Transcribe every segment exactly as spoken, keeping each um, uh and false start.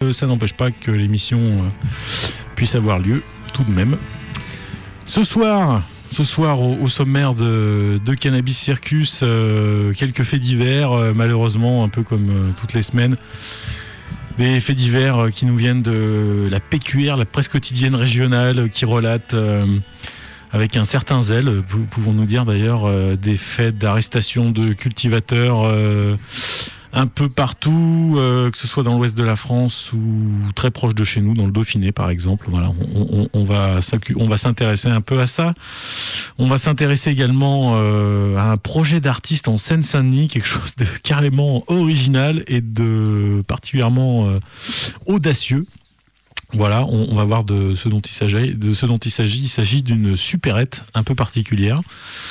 euh, ça n'empêche pas que l'émission euh, puisse avoir lieu tout de même. Ce soir, ce soir au, au sommaire de, de Cannabis Circus, euh, quelques faits divers, euh, malheureusement, un peu comme euh, toutes les semaines. Des faits divers euh, qui nous viennent de la P Q R, la presse quotidienne régionale, euh, qui relate euh, avec un certain zèle, pouvons-nous dire d'ailleurs, euh, des faits d'arrestation de cultivateurs euh, un peu partout, euh, que ce soit dans l'ouest de la France ou très proche de chez nous, dans le Dauphiné par exemple. Voilà, on, on, on, va, on va s'intéresser un peu à ça. On va s'intéresser également euh, à un projet d'artiste en Seine-Saint-Denis, quelque chose de carrément original et de particulièrement euh, audacieux. Voilà, on, on va voir de ce dont il s'agit. De ce dont il s'agit, il s'agit d'une supérette un peu particulière.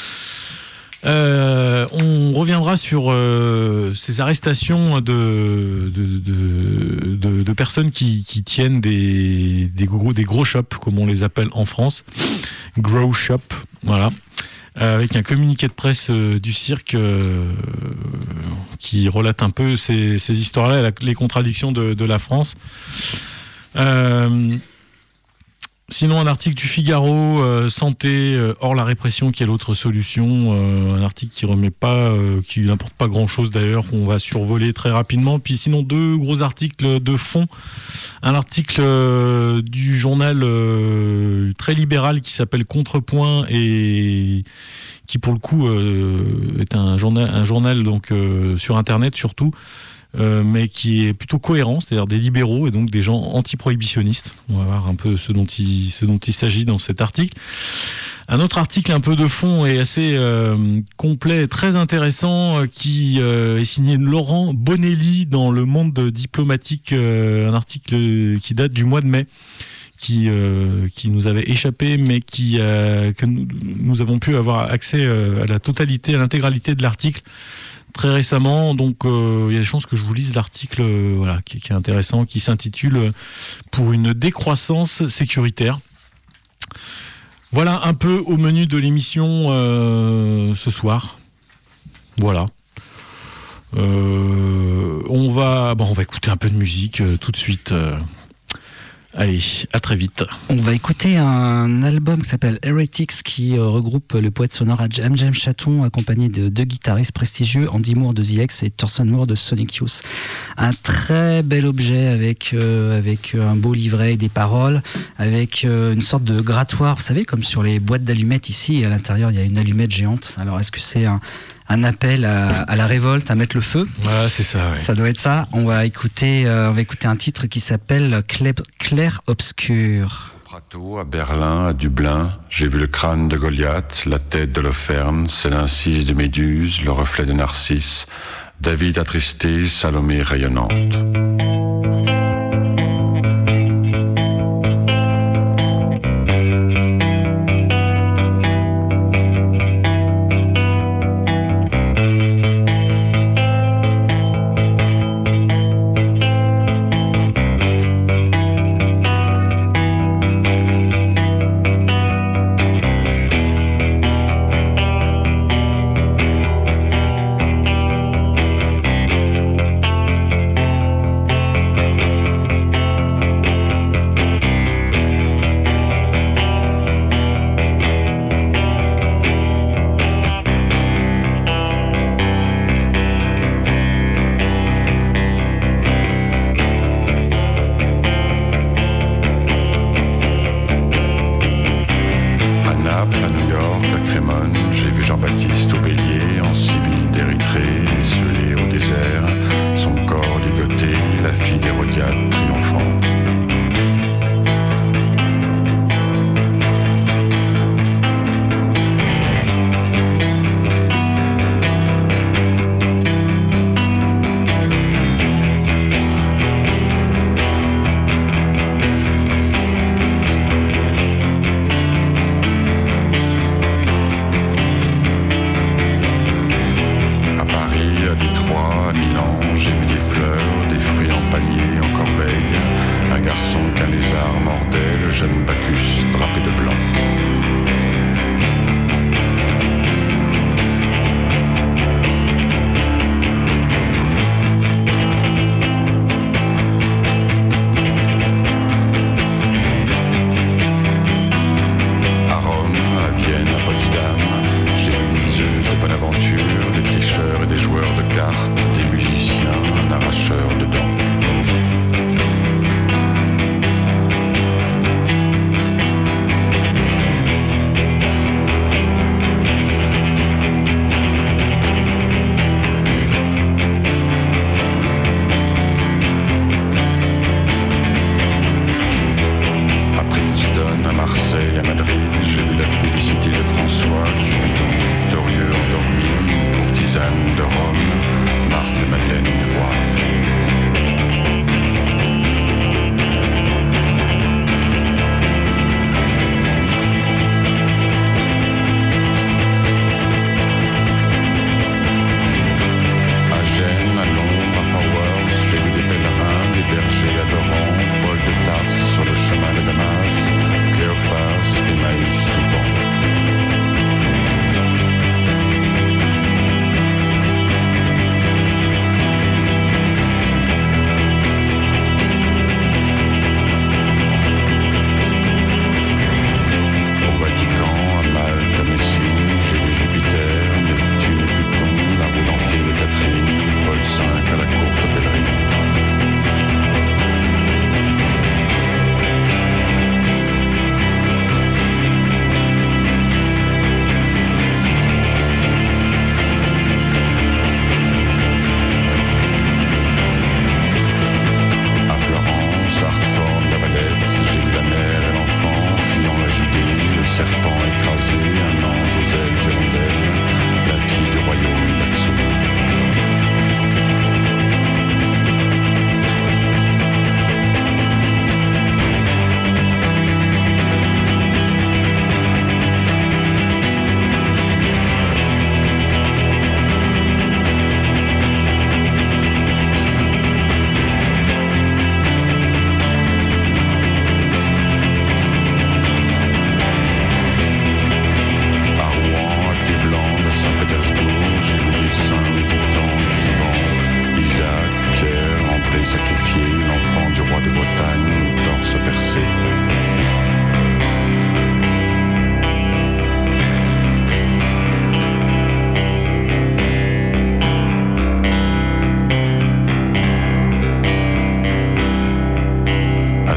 Euh, on reviendra sur euh, ces arrestations de, de, de, de, de personnes qui, qui tiennent des, des, gros, des gros shops, comme on les appelle en France, grow shop, voilà, euh, avec un communiqué de presse euh, du cirque euh, qui relate un peu ces, ces histoires-là, la, les contradictions de, de la France. Euh, Sinon, un article du Figaro, euh, santé euh, hors la répression, qui est l'autre solution. Euh, un article qui remet pas, euh, qui n'importe pas grand-chose d'ailleurs, qu'on va survoler très rapidement. Puis sinon, deux gros articles de fond. Un article euh, du journal euh, très libéral qui s'appelle Contrepoint et qui pour le coup euh, est un journal, un journal donc euh, sur Internet surtout. Euh, mais qui est plutôt cohérent, c'est-à-dire des libéraux et donc des gens anti-prohibitionnistes. On va voir un peu ce dont il, ce dont il s'agit dans cet article. Un autre article un peu de fond et assez euh, complet, très intéressant, euh, qui euh, est signé Laurent Bonelli dans Le Monde diplomatique, euh, un article qui date du mois de mai. Qui, euh, qui nous avait échappé, mais qui, euh, que nous, nous avons pu avoir accès euh, à la totalité, à l'intégralité de l'article très récemment. Donc euh, il y a des chances que je vous lise l'article euh, voilà, qui, qui est intéressant, qui s'intitule euh, « Pour une décroissance sécuritaire ». Voilà un peu au menu de l'émission euh, ce soir. Voilà. Euh, on va, bon, on va écouter un peu de musique euh, tout de suite. Euh, Allez, à très vite. On va écouter un album qui s'appelle Heretics, qui euh, regroupe le poète sonore M J M Chaton, accompagné de deux guitaristes prestigieux, Andy Moore de The X et Thorson Moore de Sonic Youth. Un très bel objet avec, euh, avec un beau livret et des paroles, avec euh, une sorte de grattoir, vous savez, comme sur les boîtes d'allumettes ici, et à l'intérieur il y a une allumette géante. Alors est-ce que c'est un un appel à, à la révolte, à mettre le feu? Voilà, c'est ça. Ouais. Ça doit être ça. On va écouter, euh, on va écouter un titre qui s'appelle Clair, Clair Obscur. Prato, à Berlin, à Dublin, j'ai vu le crâne de Goliath, la tête de Loferne, c'est l'incise de Méduse, le reflet de Narcisse, David attristé, Salomé rayonnante.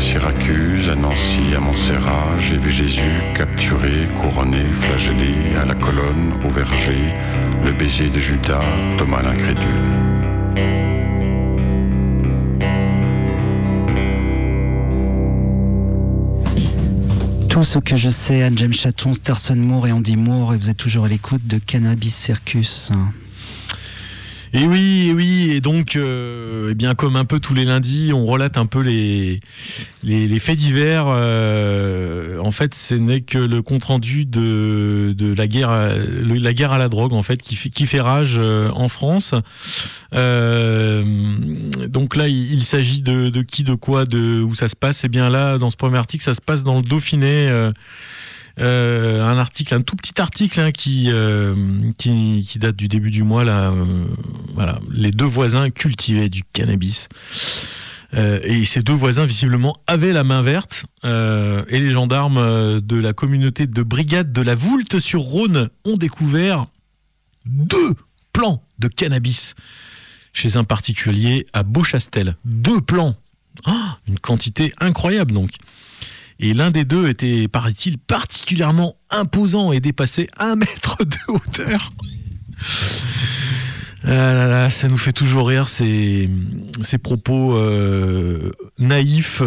Syracuse, à Nancy, à Montserrat, j'ai vu Jésus capturé, couronné, flagellé, à la colonne, au verger, le baiser de Judas, Thomas l'incrédule. Tout ce que je sais, Anne James Chaton, Thurston Moore et Andy Moore, et vous êtes toujours à l'écoute de Cannabis Circus. Et oui, et oui, et donc, euh, eh bien, comme un peu tous les lundis, on relate un peu les les, les faits divers. Euh, en fait, ce n'est que le compte rendu de de la guerre, à, le, la guerre à la drogue, en fait, qui fait qui fait rage euh, en France. Euh, donc là, il, il s'agit de de qui, de quoi, de où ça se passe. Eh bien là, dans ce premier article, ça se passe dans le Dauphiné. Euh, Euh, un article, un tout petit article hein, qui, euh, qui qui date du début du mois là. Euh, voilà, les deux voisins cultivaient du cannabis euh, et ces deux voisins visiblement avaient la main verte. Euh, et les gendarmes de la communauté de brigade de la Voulte-sur-Rhône ont découvert deux plants de cannabis chez un particulier à Beauchastel. Deux plants, oh, une quantité incroyable donc. Et l'un des deux était, paraît-il, particulièrement imposant et dépassait un mètre de hauteur. Ah là là, ça nous fait toujours rire ces, ces propos euh, naïfs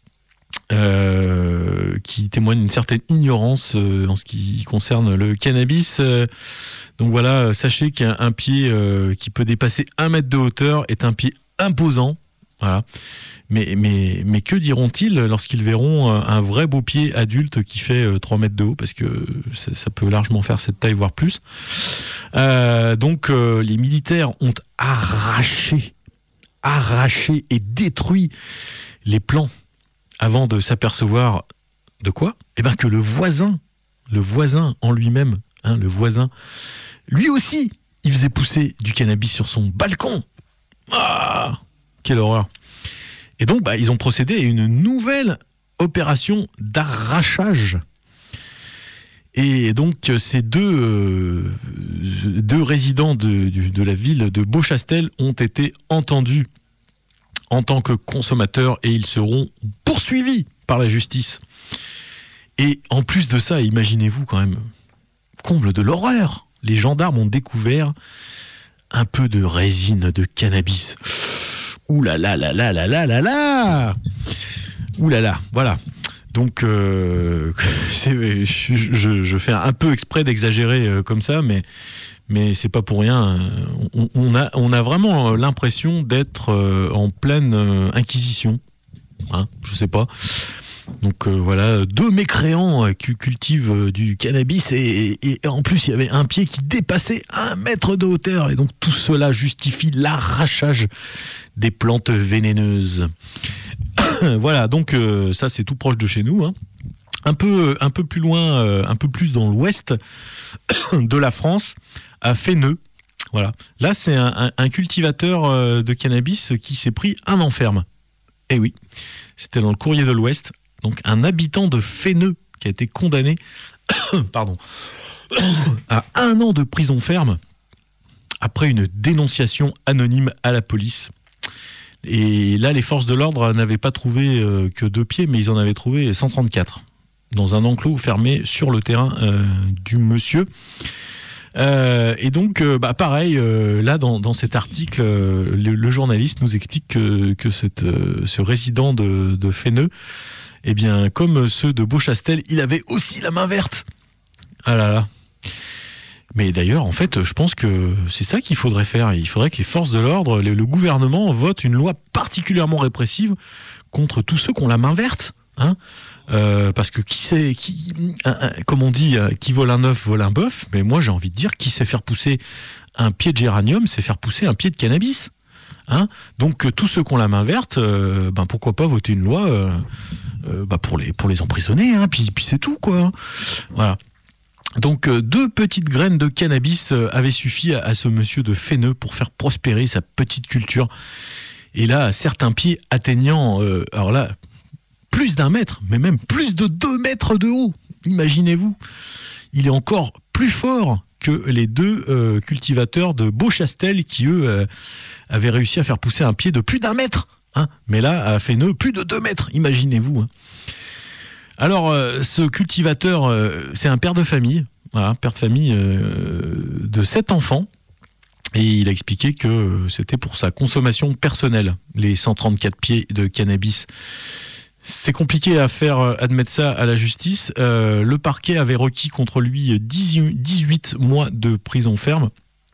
euh, qui témoignent d'une certaine ignorance euh, en ce qui concerne le cannabis. Euh, donc voilà, sachez qu'un un pied euh, qui peut dépasser un mètre de hauteur est un pied imposant. Voilà. Mais, mais, mais que diront-ils lorsqu'ils verront un vrai beau pied adulte qui fait trois mètres de haut, parce que ça, ça peut largement faire cette taille, voire plus. Euh, donc euh, les militaires ont arraché, arraché et détruit les plants avant de s'apercevoir de quoi ? Eh bien que le voisin, le voisin en lui-même, hein, le voisin, lui aussi, il faisait pousser du cannabis sur son balcon. Ah ! Quelle horreur. Et donc, bah, ils ont procédé à une nouvelle opération d'arrachage. Et donc, ces deux, euh, deux résidents de, de, de la ville de Beauchastel ont été entendus en tant que consommateurs et ils seront poursuivis par la justice. Et en plus de ça, imaginez-vous quand même, comble de l'horreur, les gendarmes ont découvert un peu de résine de cannabis. Ouh là là là là là là là là Ouh là là, voilà. Donc, euh, c'est, je, je, je fais un peu exprès d'exagérer euh, comme ça, mais, mais c'est pas pour rien. On, on, a, on a vraiment l'impression d'être euh, en pleine euh, inquisition. Hein, je sais pas. Donc euh, voilà, deux mécréants euh, qui cultivent euh, du cannabis et, et, et en plus il y avait un pied qui dépassait un mètre de hauteur et donc tout cela justifie l'arrachage des plantes vénéneuses. Voilà, donc euh, ça c'est tout proche de chez nous, hein. Un peu, un peu plus loin, euh, un peu plus dans l'ouest de la France, à Féneux. Voilà, là c'est un, un, un cultivateur euh, de cannabis qui s'est pris un enferme. Eh oui, c'était dans le Courrier de l'Ouest. Donc un habitant de Féneux qui a été condamné pardon, à un an de prison ferme après une dénonciation anonyme à la police. Et là, les forces de l'ordre n'avaient pas trouvé euh, que deux pieds, mais ils en avaient trouvé cent trente-quatre dans un enclos fermé sur le terrain euh, du monsieur. Euh, et donc, euh, bah, pareil, euh, là, dans, dans cet article, euh, le, le journaliste nous explique que, que cette, euh, ce résident de, de Féneux, eh bien, comme ceux de Beauchastel, il avait aussi la main verte. Ah là là. Mais d'ailleurs, en fait, je pense que c'est ça qu'il faudrait faire. Il faudrait que les forces de l'ordre, le, le gouvernement vote une loi particulièrement répressive contre tous ceux qui ont la main verte. Hein, euh, parce que qui sait, qui, un, un, comme on dit, qui vole un œuf vole un bœuf. Mais moi, j'ai envie de dire, qui sait faire pousser un pied de géranium, c'est faire pousser un pied de cannabis. Hein, donc, tous ceux qui ont la main verte, euh, ben pourquoi pas voter une loi euh, euh, bah pour les pour les emprisonner. Hein, puis puis c'est tout quoi. Voilà. Donc euh, deux petites graines de cannabis euh, avaient suffi à, à ce monsieur de Féneux pour faire prospérer sa petite culture. Et là, certains pieds atteignant, euh, alors là, plus d'un mètre, mais même plus de deux mètres de haut. Imaginez-vous, il est encore plus fort que les deux euh, cultivateurs de Beauchastel qui, eux, euh, avaient réussi à faire pousser un pied de plus d'un mètre. Hein, mais là, a fait nœud plus de deux mètres, imaginez-vous. Hein. Alors, euh, ce cultivateur, euh, c'est un père de famille, voilà, père de famille euh, de sept enfants. Et il a expliqué que c'était pour sa consommation personnelle, les cent trente-quatre pieds de cannabis. C'est compliqué à faire admettre ça à la justice. Euh, le parquet avait requis contre lui dix-huit mois de prison ferme.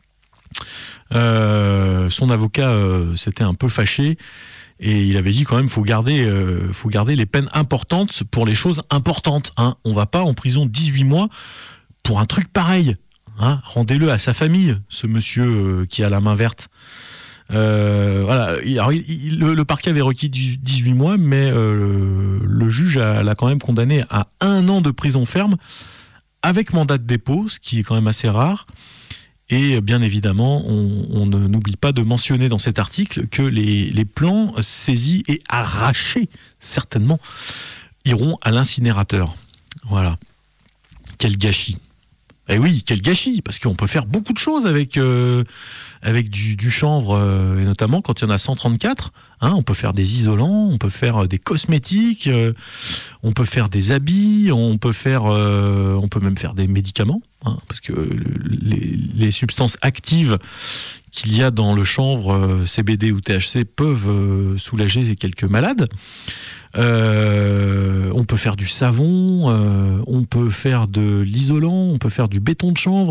Euh, son avocat euh, s'était un peu fâché et il avait dit quand même faut garder, euh, faut garder les peines importantes pour les choses importantes. Hein. On va pas en prison dix-huit mois pour un truc pareil. Hein, rendez-le à sa famille, ce monsieur euh, qui a la main verte. Euh, voilà. Alors, il, il, le, le parquet avait requis dix-huit mois, mais euh, le juge a, l'a quand même condamné à un an de prison ferme avec mandat de dépôt, ce qui est quand même assez rare. Et bien évidemment, on, on ne, n'oublie pas de mentionner dans cet article que les, les plants saisis et arrachés, certainement, iront à l'incinérateur. Voilà. Quel gâchis. Eh oui, quel gâchis, parce qu'on peut faire beaucoup de choses avec, euh, avec du, du chanvre, euh, et notamment quand il y en a cent trente-quatre. Hein, on peut faire des isolants, on peut faire des cosmétiques, euh, on peut faire des habits, on peut, faire, euh, on peut même faire des médicaments, hein, parce que les, les substances actives qu'il y a dans le chanvre, euh, C B D ou T H C, peuvent euh, soulager quelques malades. Euh, on peut faire du savon, euh, on peut faire de l'isolant, on peut faire du béton de chanvre.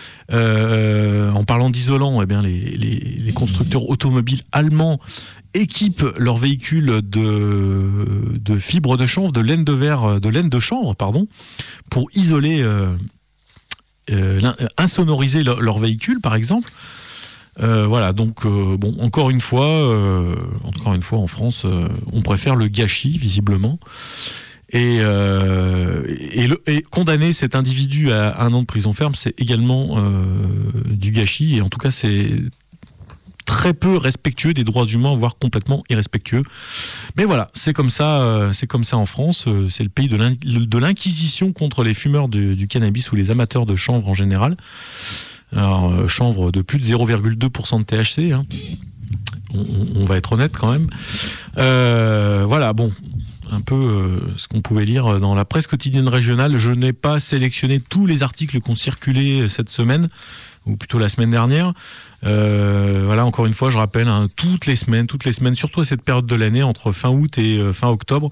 Euh, en parlant d'isolant, eh bien les, les, les constructeurs automobiles allemands équipent leurs véhicules de, de fibres de chanvre, de laine de verre, de laine de chanvre, pardon, pour isoler, euh, euh, insonoriser leurs leur véhicules, par exemple. Euh, voilà, donc euh, bon, encore une fois, euh, encore une fois, en France, euh, on préfère le gâchis, visiblement, et, euh, et, le, et condamner cet individu à un an de prison ferme, c'est également euh, du gâchis, et en tout cas, c'est très peu respectueux des droits humains, voire complètement irrespectueux. Mais voilà, c'est comme ça, euh, c'est comme ça en France. Euh, c'est le pays de, l'in- de l'inquisition contre les fumeurs de, du cannabis ou les amateurs de chanvre en général. Alors, euh, chanvre de plus de zéro virgule deux pour cent de T H C, hein. on, on va être honnête quand même. Euh, voilà, bon, un peu euh, ce qu'on pouvait lire dans la presse quotidienne régionale. Je n'ai pas sélectionné tous les articles qui ont circulé cette semaine, ou plutôt la semaine dernière. Euh, voilà, encore une fois, je rappelle, hein, toutes les semaines, toutes les semaines, surtout à cette période de l'année, entre fin août et euh, fin octobre,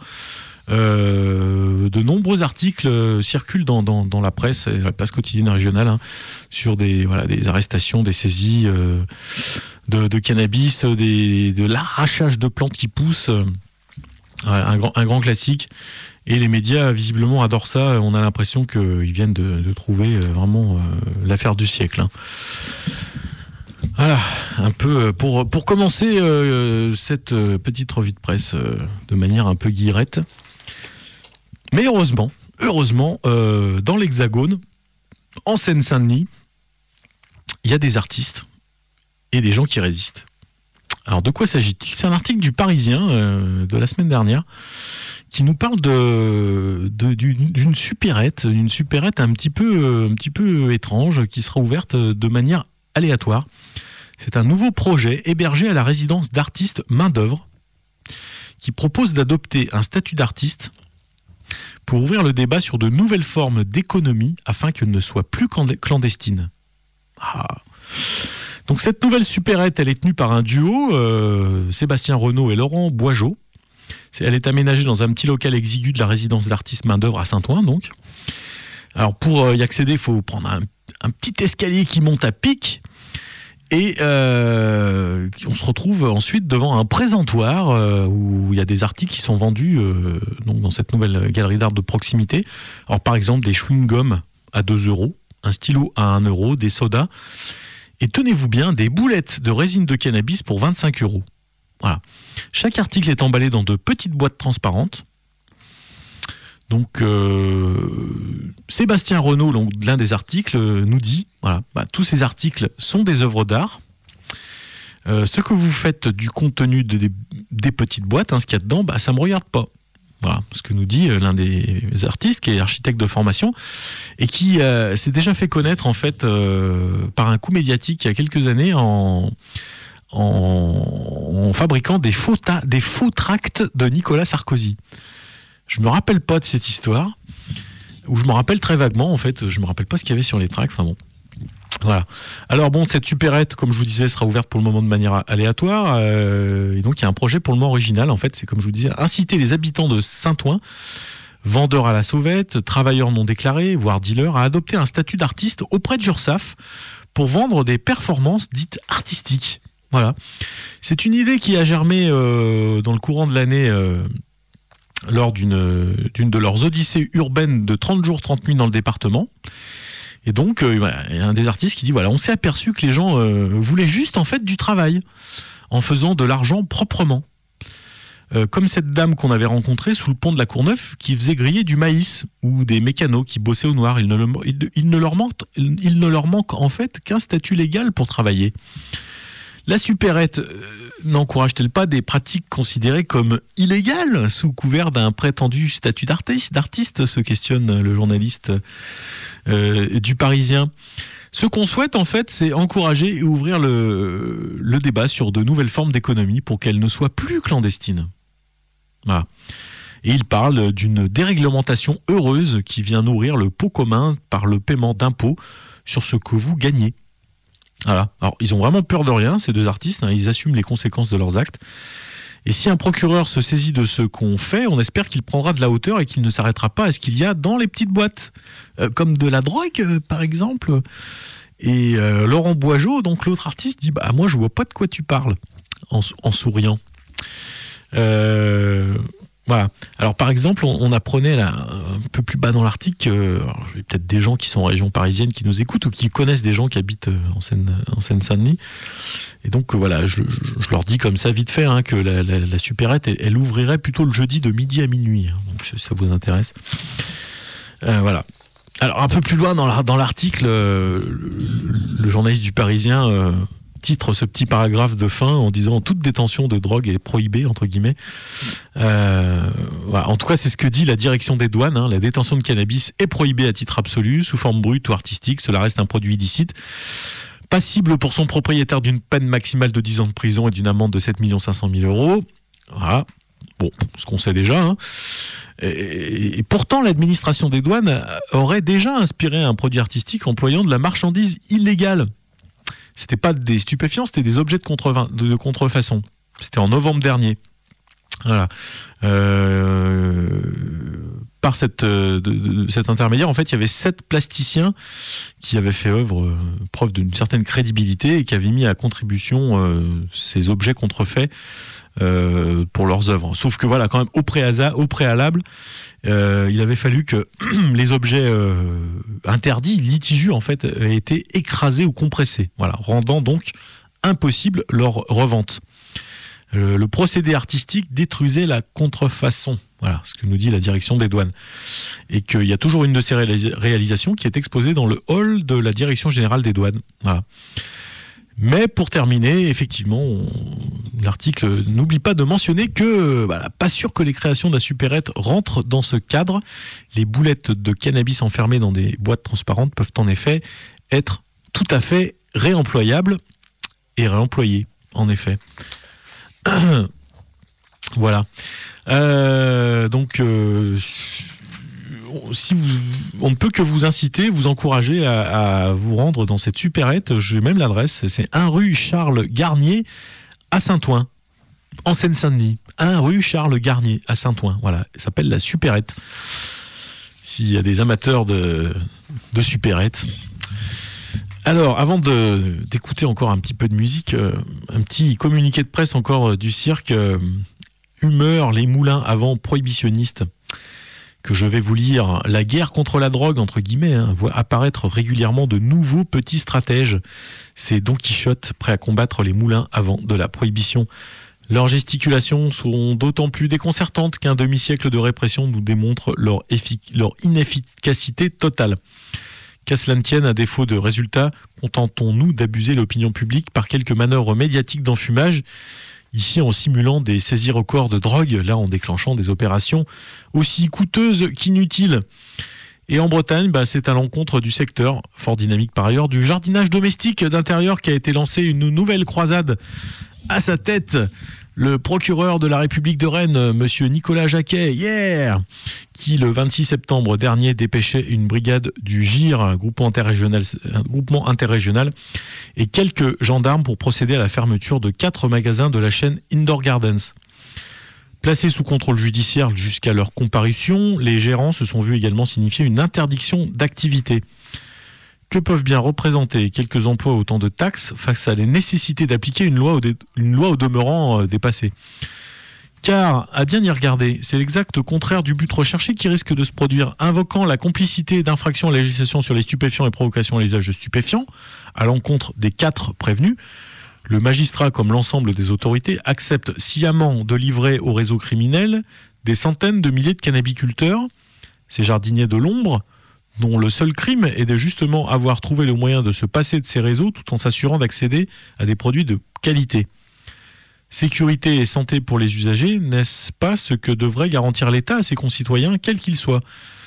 Euh, de nombreux articles euh, circulent dans, dans, dans la presse, la presse quotidienne régionale, hein, sur des, voilà, des arrestations, des saisies euh, de, de cannabis, des, de l'arrachage de plantes qui poussent, euh, un, grand, un grand classique. Et les médias, visiblement, adorent ça. On a l'impression qu'ils viennent de, de trouver vraiment euh, l'affaire du siècle. Hein. Voilà, un peu pour, pour commencer euh, cette petite revue de presse euh, de manière un peu guillerette. Mais heureusement, heureusement, euh, dans l'Hexagone, en Seine-Saint-Denis, il y a des artistes et des gens qui résistent. Alors, de quoi s'agit-il ? C'est un article du Parisien euh, de la semaine dernière qui nous parle de, de, d'une, d'une supérette, une supérette un petit peu, un petit peu étrange qui sera ouverte de manière aléatoire. C'est un nouveau projet hébergé à la résidence d'artistes main-d'œuvre qui propose d'adopter un statut d'artiste pour ouvrir le débat sur de nouvelles formes d'économie afin qu'elle ne soit plus clandestine. Ah. Donc cette nouvelle supérette, elle est tenue par un duo, euh, Sébastien Renaud et Laurent Boigeau. C'est, elle est aménagée dans un petit local exigu de la résidence d'artistes main-d'œuvre à Saint-Ouen, donc. Alors pour y accéder, il faut prendre un, un petit escalier qui monte à pic. Et euh, on se retrouve ensuite devant un présentoir euh, où il y a des articles qui sont vendus euh, donc dans cette nouvelle galerie d'art de proximité. Alors par exemple des chewing-gums à deux euros, un stylo à un euro, des sodas et tenez-vous bien, des boulettes de résine de cannabis pour vingt-cinq euros. Voilà. Chaque article est emballé dans de petites boîtes transparentes. Donc, euh, Sébastien Renaud, l'un des articles, nous dit, voilà, bah, tous ces articles sont des œuvres d'art. Euh, ce que vous faites du contenu de, de, des petites boîtes, hein, ce qu'il y a dedans, bah, ça ne me regarde pas. Voilà, ce que nous dit l'un des artistes, qui est architecte de formation, et qui euh, s'est déjà fait connaître, en fait, euh, par un coup médiatique il y a quelques années, en, en, en fabriquant des faux, ta- des faux tracts de Nicolas Sarkozy. Je me rappelle pas de cette histoire, ou je me rappelle très vaguement, en fait, je me rappelle pas ce qu'il y avait sur les tracts, enfin bon. Voilà. Alors bon, cette supérette, comme je vous disais, sera ouverte pour le moment de manière aléatoire, euh, et donc il y a un projet pour le moment original, en fait, c'est comme je vous disais, inciter les habitants de Saint-Ouen, vendeurs à la sauvette, travailleurs non déclarés, voire dealers, à adopter un statut d'artiste auprès de l'URSSAF pour vendre des performances dites artistiques. Voilà. C'est une idée qui a germé euh, dans le courant de l'année euh, lors d'une, d'une de leurs odyssées urbaines de trente jours, trente nuits dans le département. Et donc, euh, voilà, il y a un des artistes qui dit, voilà, on s'est aperçu que les gens euh, voulaient juste en fait du travail, en faisant de l'argent proprement. Euh, comme cette dame qu'on avait rencontrée sous le pont de la Courneuve qui faisait griller du maïs, ou des mécanos qui bossaient au noir. Il ne, le, il, il ne, leur, manque, il ne leur manque en fait qu'un statut légal pour travailler. La supérette euh, n'encourage-t-elle pas des pratiques considérées comme illégales sous couvert d'un prétendu statut d'artiste, d'artiste se questionne le journaliste euh, du Parisien. Ce qu'on souhaite, en fait, c'est encourager et ouvrir le, le débat sur de nouvelles formes d'économie pour qu'elles ne soient plus clandestines. Voilà. Et il parle d'une déréglementation heureuse qui vient nourrir le pot commun par le paiement d'impôts sur ce que vous gagnez. Voilà. Alors, ils ont vraiment peur de rien, ces deux artistes, hein, ils assument les conséquences de leurs actes. Et si un procureur se saisit de ce qu'on fait, on espère qu'il prendra de la hauteur et qu'il ne s'arrêtera pas à ce qu'il y a dans les petites boîtes, euh, comme de la drogue, euh, par exemple. Et euh, Laurent Boigeau, donc l'autre artiste, dit bah moi je vois pas de quoi tu parles, en, en souriant. Euh, voilà. Alors par exemple, on, on apprenait là un peu plus bas dans l'article, que, alors, il y a peut-être des gens qui sont en région parisienne qui nous écoutent ou qui connaissent des gens qui habitent en, Seine, en Seine-Saint-Denis. Et donc voilà, je, je, je leur dis comme ça vite fait hein, que la, la, la supérette, elle, elle ouvrirait plutôt le jeudi de midi à minuit. Hein, donc si ça vous intéresse. Euh, voilà. Alors un peu plus loin dans, la, dans l'article, euh, le, le journaliste du Parisien euh, titre ce petit paragraphe de fin en disant « Toute détention de drogue est prohibée » entre guillemets. Euh, voilà. En tout cas, c'est ce que dit la direction des douanes. Hein, la détention de cannabis est prohibée à titre absolu, sous forme brute ou artistique. Cela reste un produit illicite, passible pour son propriétaire d'une peine maximale de dix ans de prison et d'une amende de sept millions cinq cent mille euros. Voilà. Bon, ce qu'on sait déjà. Hein. Et, et pourtant, l'administration des douanes aurait déjà inspiré un produit artistique employant de la marchandise illégale. C'était pas des stupéfiants, c'était des objets de, contreva- de, de contrefaçon. C'était en novembre dernier. Voilà. Euh, par cette, de, de, cet intermédiaire, en fait, il y avait sept plasticiens qui avaient fait œuvre, euh, preuve d'une certaine crédibilité et qui avaient mis à contribution euh, ces objets contrefaits euh, pour leurs œuvres. Sauf que voilà, quand même, au, préasa, au préalable, euh, il avait fallu que les objets euh, interdits, litigieux, en fait, aient été écrasés ou compressés, voilà, rendant donc impossible leur revente. Euh, le procédé artistique détruisait la contrefaçon. Voilà ce que nous dit la direction des douanes. Et qu'il y a toujours une de ces réalis- réalisations qui est exposée dans le hall de la direction générale des douanes. Voilà. Mais pour terminer, effectivement, on, l'article n'oublie pas de mentionner que, voilà, pas sûr que les créations de la supérette rentrent dans ce cadre. Les boulettes de cannabis enfermées dans des boîtes transparentes peuvent en effet être tout à fait réemployables et réemployées, en effet. Voilà. Euh, donc, euh, si vous, on ne peut que vous inciter, vous encourager à, à vous rendre dans cette supérette. J'ai même l'adresse. C'est un rue Charles Garnier à Saint-Ouen, en Seine-Saint-Denis. un rue Charles Garnier à Saint-Ouen. Voilà. Ça s'appelle la supérette. S'il y a des amateurs de, de supérette. Alors, avant de, d'écouter encore un petit peu de musique, euh, un petit communiqué de presse encore euh, du cirque euh, Humeur, les moulins avant prohibitionnistes, que je vais vous lire. La guerre contre la drogue, entre guillemets, hein, voit apparaître régulièrement de nouveaux petits stratèges. C'est Don Quichotte, prêt à combattre les moulins avant de la prohibition. Leurs gesticulations sont d'autant plus déconcertantes qu'un demi-siècle de répression nous démontre leur, effic- leur inefficacité totale. Qu'à cela ne tienne, à défaut de résultats, contentons-nous d'abuser l'opinion publique par quelques manœuvres médiatiques d'enfumage, ici en simulant des saisies records de drogue, là en déclenchant des opérations aussi coûteuses qu'inutiles. Et en Bretagne, bah, c'est à l'encontre du secteur, fort dynamique par ailleurs, du jardinage domestique d'intérieur qui a été lancé une nouvelle croisade. À sa tête, le procureur de la République de Rennes, monsieur Nicolas Jacquet, yeah, qui le vingt-six septembre dernier dépêchait une brigade du G I R, un groupement interrégional, un groupement interrégional, et quelques gendarmes pour procéder à la fermeture de quatre magasins de la chaîne Indoor Gardens. Placés sous contrôle judiciaire jusqu'à leur comparution, les gérants se sont vus également signifier une interdiction d'activité. Que peuvent bien représenter quelques emplois autant de taxes face à la nécessité d'appliquer une loi au, dé- une loi au demeurant euh, dépassée ? Car, à bien y regarder, c'est l'exact contraire du but recherché qui risque de se produire, invoquant la complicité d'infractions à la législation sur les stupéfiants et provocation à l'usage de stupéfiants, à l'encontre des quatre prévenus. Le magistrat, comme l'ensemble des autorités, accepte sciemment de livrer au réseau criminel des centaines de milliers de cannabiculteurs, ces jardiniers de l'ombre, dont le seul crime est de justement avoir trouvé le moyen de se passer de ces réseaux tout en s'assurant d'accéder à des produits de qualité. Sécurité et santé pour les usagers, n'est-ce pas ce que devrait garantir l'État à ses concitoyens, quels qu'ils soient ?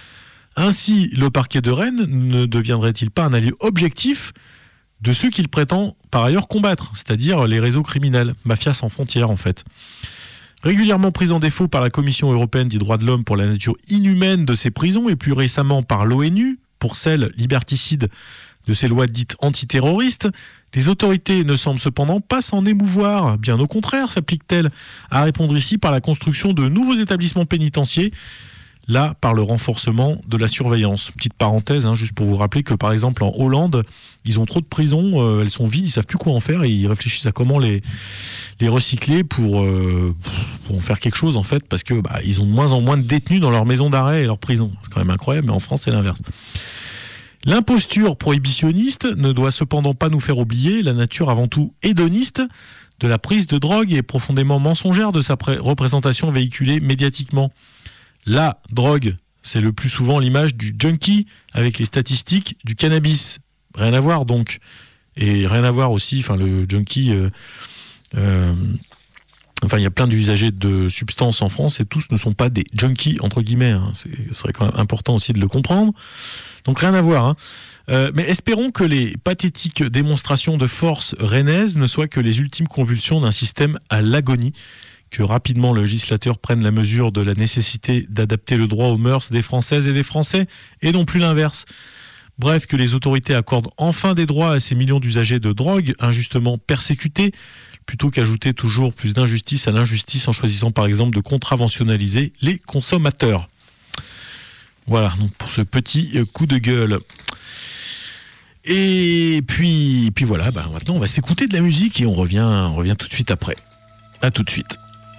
Ainsi, le parquet de Rennes ne deviendrait-il pas un allié objectif de ceux qu'il prétend par ailleurs combattre, c'est-à-dire les réseaux criminels, mafias sans frontières en fait. Régulièrement pris en défaut par la Commission européenne des droits de l'homme pour la nature inhumaine de ces prisons et plus récemment par l'ONU pour celle liberticide de ces lois dites antiterroristes, les autorités ne semblent cependant pas s'en émouvoir. Bien au contraire, s'appliquent-elles à répondre ici par la construction de nouveaux établissements pénitentiaires, là par le renforcement de la surveillance. Petite parenthèse, hein, juste pour vous rappeler que par exemple en Hollande, ils ont trop de prisons, euh, elles sont vides, ils savent plus quoi en faire et ils réfléchissent à comment les, les recycler pour, euh, pour en faire quelque chose en fait, parce que bah, ils ont de moins en moins de détenus dans leurs maisons d'arrêt et leurs prisons. C'est quand même incroyable, mais en France c'est l'inverse. L'imposture prohibitionniste ne doit cependant pas nous faire oublier la nature avant tout hédoniste de la prise de drogue et profondément mensongère de sa pré- représentation véhiculée médiatiquement. La drogue, c'est le plus souvent l'image du junkie avec les statistiques du cannabis. Rien à voir donc. Et rien à voir aussi, enfin le junkie... Euh, euh, enfin, il y a plein d'usagers de substances en France et tous ne sont pas des junkies, entre guillemets. Hein. C'est, ce serait quand même important aussi de le comprendre. Donc rien à voir. Hein. Euh, mais espérons que les pathétiques démonstrations de force rennaises ne soient que les ultimes convulsions d'un système à l'agonie, que rapidement le législateur prenne la mesure de la nécessité d'adapter le droit aux mœurs des Françaises et des Français, et non plus l'inverse. Bref, que les autorités accordent enfin des droits à ces millions d'usagers de drogue injustement persécutés, plutôt qu'ajouter toujours plus d'injustice à l'injustice en choisissant par exemple de contraventionnaliser les consommateurs. Voilà, donc pour ce petit coup de gueule. Et puis, puis voilà, bah maintenant on va s'écouter de la musique et on revient, on revient tout de suite après. À tout de suite.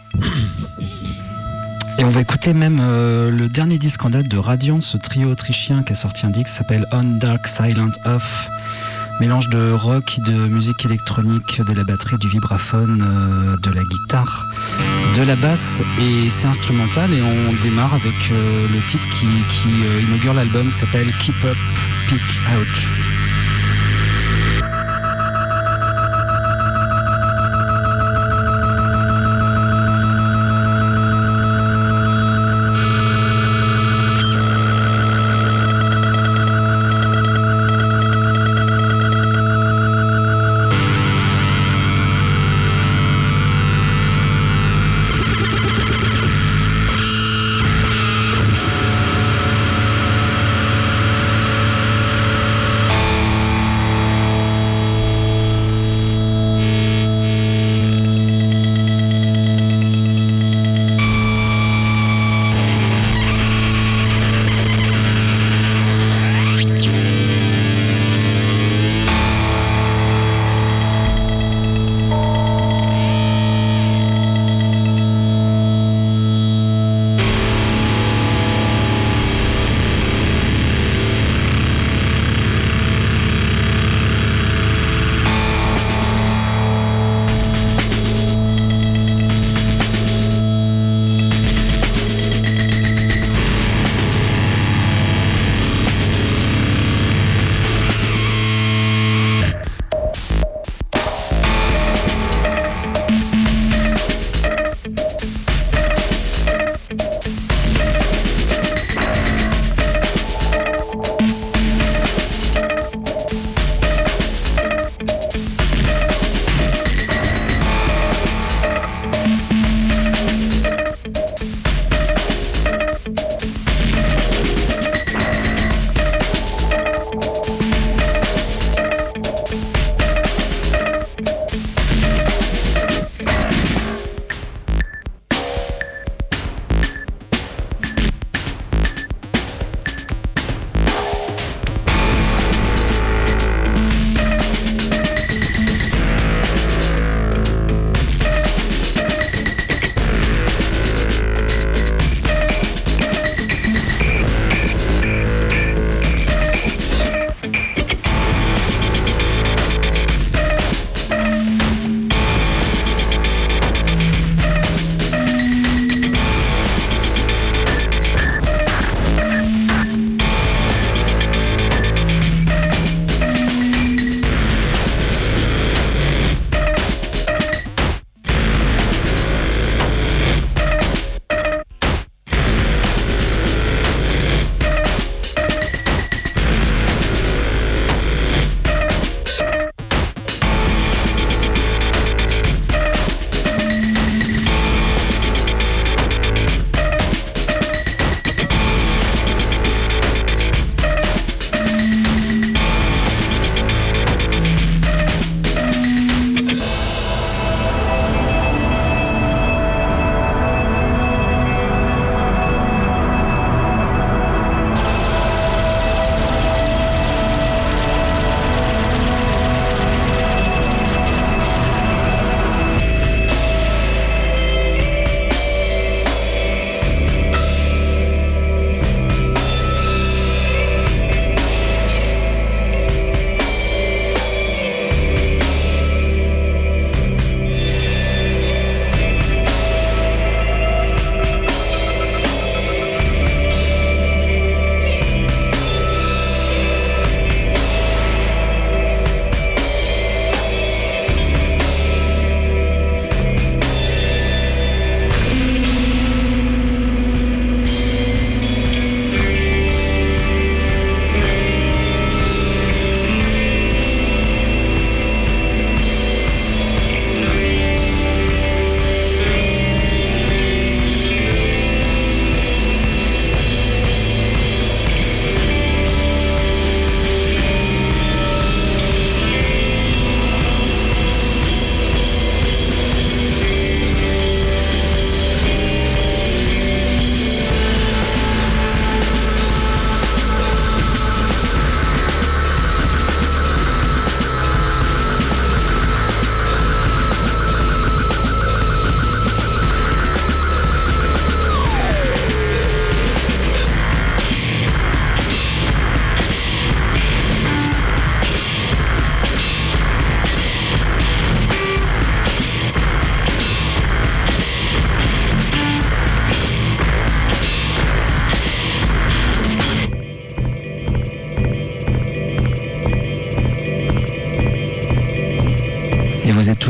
Et on va écouter même euh, le dernier disque en date de Radiant, ce trio autrichien qui a sorti un disque qui s'appelle On Dark Silent Off. Mélange de rock, de musique électronique, de la batterie, du vibraphone, euh, de la guitare, de la basse, et c'est instrumental. Et on démarre avec euh, le titre qui, qui euh, inaugure l'album, qui s'appelle Keep Up, Peak Out. We'll be right back.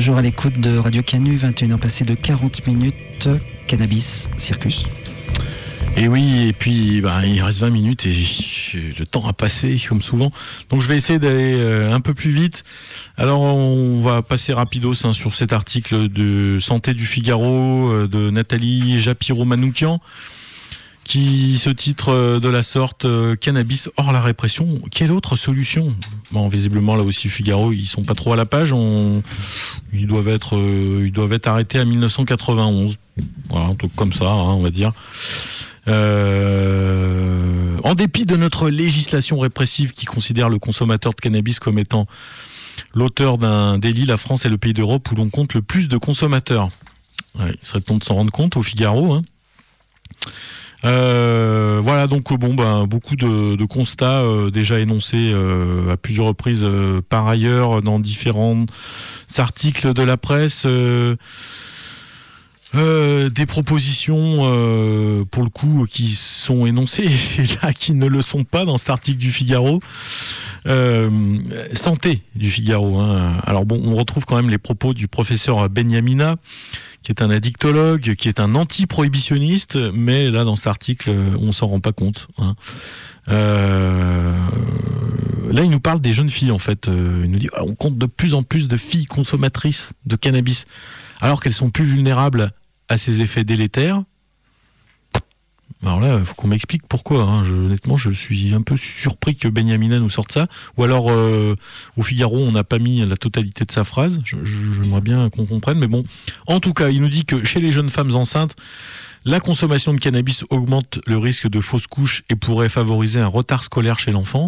toujours à l'écoute de Radio Canu, vingt et une heures passées de quarante minutes, Cannabis Circus. Et oui, et puis bah, il reste vingt minutes et le temps a passé comme souvent. Donc je vais essayer d'aller euh, un peu plus vite. Alors on va passer rapidos hein, sur cet article de Santé du Figaro euh, de Nathalie Japiro-Manoukian qui se titre euh, de la sorte euh, Cannabis hors la répression. Quelle autre solution ? Bon, visiblement là aussi Figaro ils sont pas trop à la page. On... Ils doivent être, euh, ils doivent être arrêtés à dix-neuf cent quatre-vingt-onze. Voilà, un truc comme ça, hein, on va dire. Euh, en dépit de notre législation répressive qui considère le consommateur de cannabis comme étant l'auteur d'un délit, la France est le pays d'Europe où l'on compte le plus de consommateurs. Ouais, il serait temps de s'en rendre compte au Figaro. Hein. Euh, voilà donc bon ben beaucoup de, de constats euh, déjà énoncés euh, à plusieurs reprises euh, par ailleurs dans différents articles de la presse. Euh, Euh, des propositions euh, pour le coup qui sont énoncées et là qui ne le sont pas dans cet article du Figaro. Euh, santé du Figaro. Hein. Alors bon, on retrouve quand même les propos du professeur Benyamina, qui est un addictologue, qui est un anti-prohibitionniste, mais là dans cet article, on s'en rend pas compte. Hein. Euh, là, il nous parle des jeunes filles en fait. Euh, il nous dit on compte de plus en plus de filles consommatrices de cannabis, alors qu'elles sont plus vulnérables à ses effets délétères. Alors là, il faut qu'on m'explique pourquoi. Hein. Je, honnêtement, je suis un peu surpris que Benyamina nous sorte ça. Ou alors, euh, au Figaro, on n'a pas mis la totalité de sa phrase. Je, je, j'aimerais bien qu'on comprenne. Mais bon, en tout cas, il nous dit que chez les jeunes femmes enceintes, la consommation de cannabis augmente le risque de fausses couches et pourrait favoriser un retard scolaire chez l'enfant.